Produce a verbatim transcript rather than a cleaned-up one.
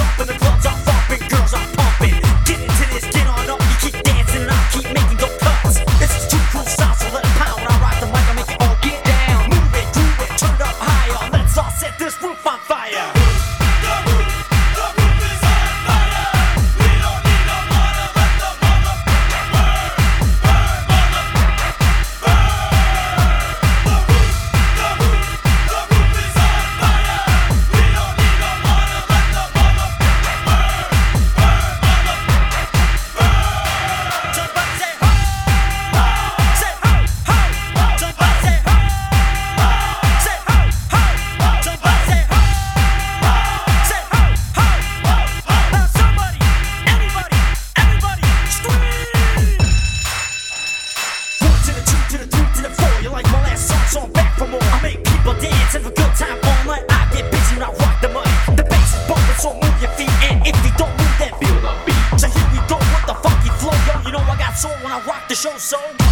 up and the clubs are thumping, girls are pumping. Get into this, get on up, you keep dancing and I'll keep making dope cuts. This is too cool style, so let it pound. I rock the mic, I make it all get down. Move it, groove it, turn it up higher. Let's all set this roof on fire. So I'm back for more. I make people dance, have a good time all night. I get busy when I rock the mic. The bass is bumping, so move your feet. And if you don't move, then feel the beat. So here we go with the funky flow, yo. You know I got soul when I rock the show, so